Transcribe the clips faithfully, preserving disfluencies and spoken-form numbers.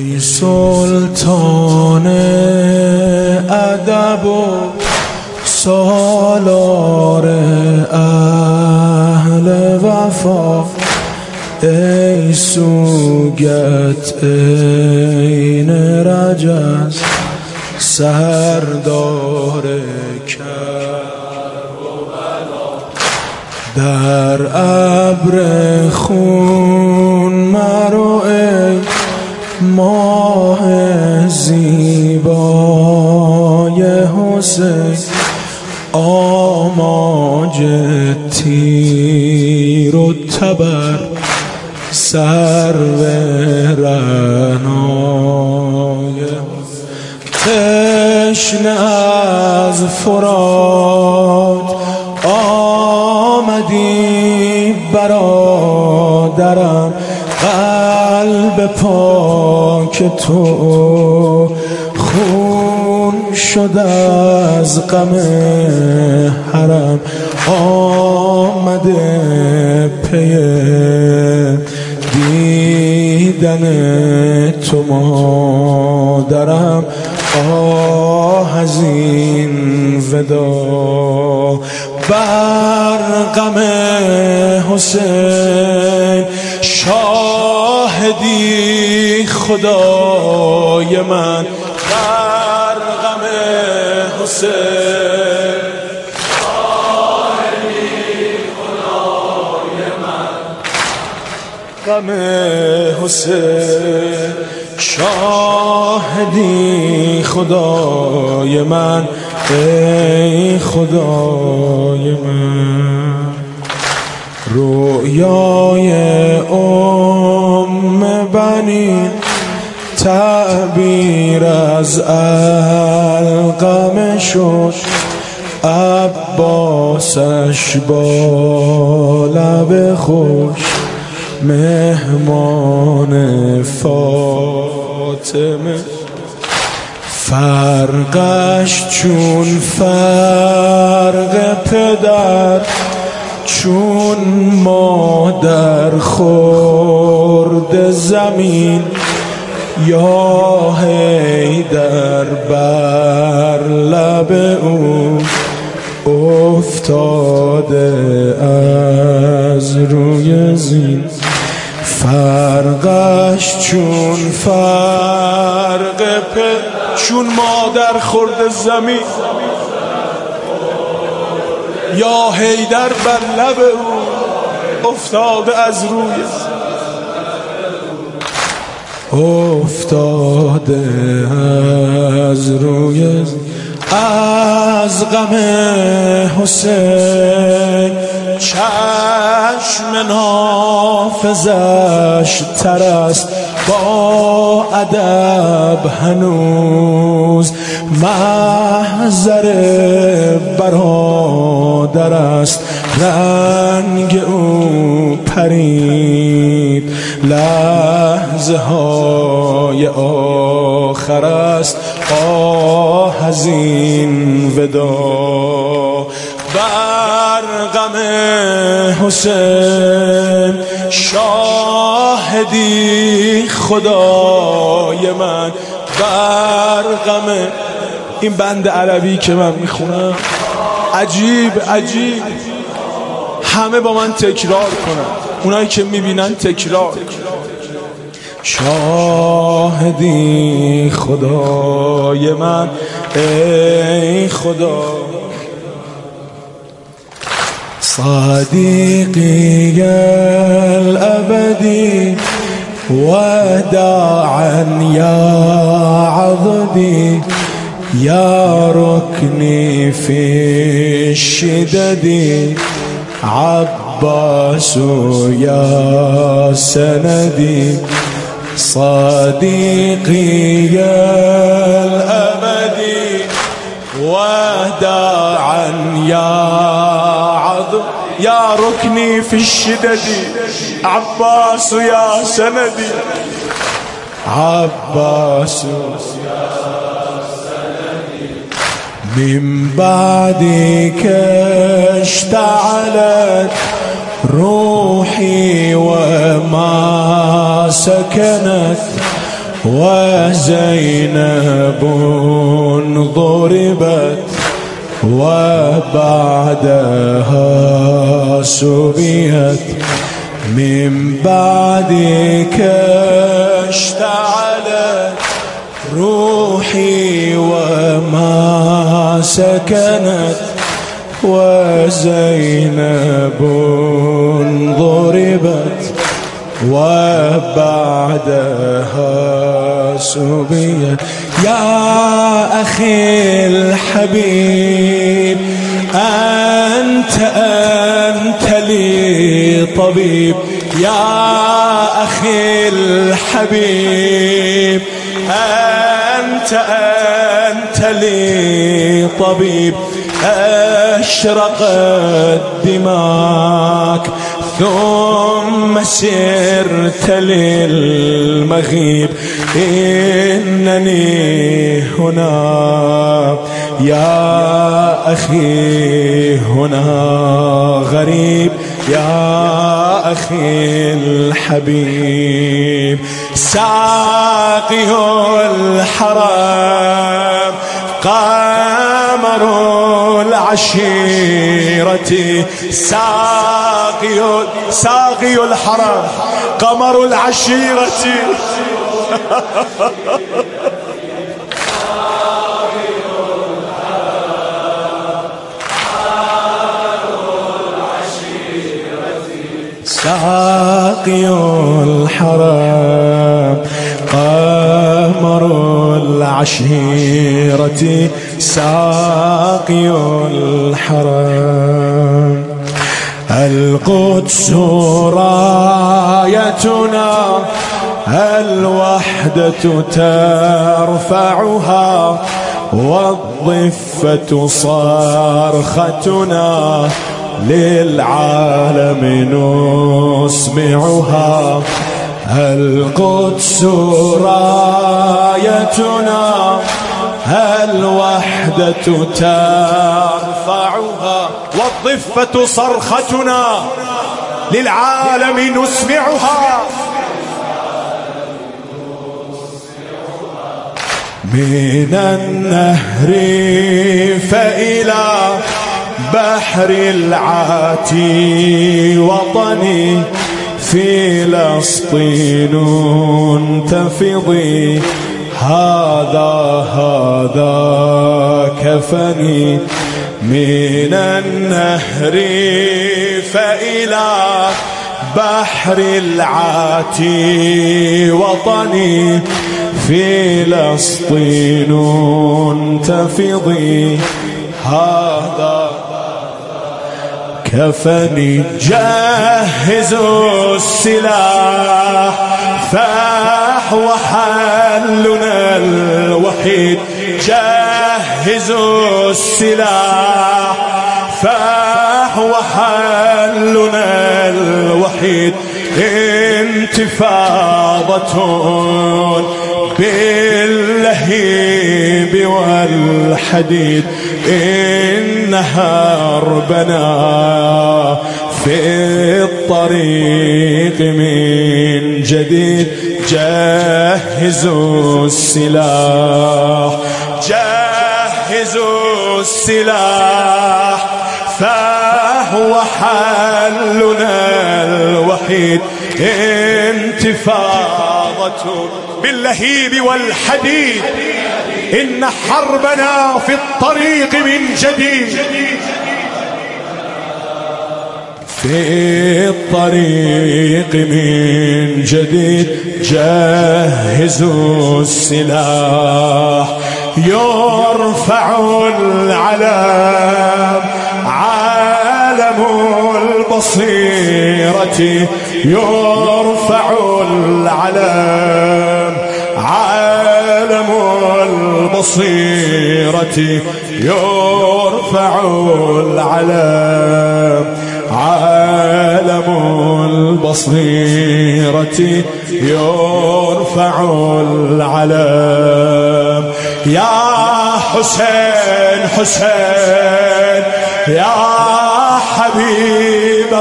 ای سلطان ادب و سالار اهل وفا، ای سوگت عین رجز سردار کربلا، در ابر خون مرو ای ماه زیبای حسین، آماج تیر و تبر سرو رعنای، تشنه از فرات آمدی برادرم، قلب پاک تو خون شد از غم حرم، آمده پی دیدن تو مادرم، آه از این ودا بر غم حسین، شاهدی خدای من بر غم حسین، شاهدی خدای من غم حسین، شاهدی خدای من ای خدای من. رویای ام بنین تعبیر از القم شد، عباسش با لب خوش مهمان فاطمه، فرقش چون فرق پدر، چون مادر خورد زمین، یا حیدر بر لب او افتاده از روی زین، فرقش چون فرق پدر، چون مادر خورد زمین، یا حیدر بر لب او افتاده از روی افتاده از روی از غم حسین، چشم نافذش تر است با ادب هنوز، محضر برادر است رنگ او پرید، لحظه های آخر است آه از این ودا، بر غم حسین شاهدی خدای من بر غم. این بند عربی که من میخونم عجیب عجیب، همه با من تکرار کنن، اونایی که میبینن تکرار. شاهدی خدای من ای خدا، صديقي الأبدي وداعا يا عضدي، يا ركني في الشدد، عباس يا سندي، صديقي الأبدي وداعا يا يا ركني في الشدد، عباس يا سندي، عباس يا سندي، من بعدك اشتعلت روحي وما سكنت، وزينب ضربت وبعدها سبيت، من بعدك اشتعلت روحي وما سكنت، وزينب ضربت وبعدها سبيت. يا أخي الحبيب أنت أنت لي طبيب، يا أخي الحبيب أنت أنت لي طبيب. أشرقت دماك ثم سرت للمغيب، إنني هنا يا أخي هنا غريب، يا أخي الحبيب. ساقي الحرام قمر العشيرة، ساقي ساقي الحرام قمر العشيرة. ساقي الحرام قمر العشيرة، ساقي الحرام. القدس رايتنا الوحدة ترفعها، والضفة صرختنا للعالم نسمعها. القدس رايتنا الوحدة ترفعها، والضفة صرختنا للعالم نسمعها. من النهر فإلى بحر العاتي وطني، فلسطين تفضي، هذا هذا كفني. من النهر فإلى بحر العاتي وطني، فلسطين تفضي، هذا كفني. جهزوا السلاح فحو حلنا الوحيد، جهزوا السلاح فحو حلنا الوحيد. انتفاضة باللهيب والحديد، إن هربنا في الطريق من جديد. جهزوا السلاح جهزوا السلاح، فهو حلنا الوحيد. انتفاضة باللهيب والحديد، إن حربنا في الطريق من جديد. في الطريق من جديد. جهزوا السلاح، يرفع العلم، عالم البصيرة. يرفع العلم، عالم البصيرة. يرفع العلم، عالم البصيرة. يرفع العلم. يا حسين حسين يا حبيب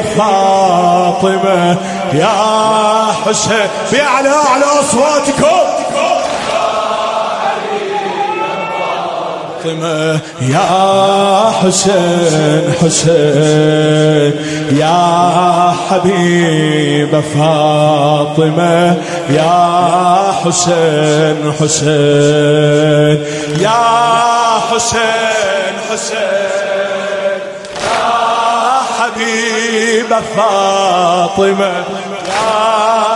فاطمة، يا حسين بأعلى أعلى أصواتكم. فاطمة يا حسين حسين يا حبيب فاطمة يا حسين حسين يا حسين حسين يا حبيب فاطمة يا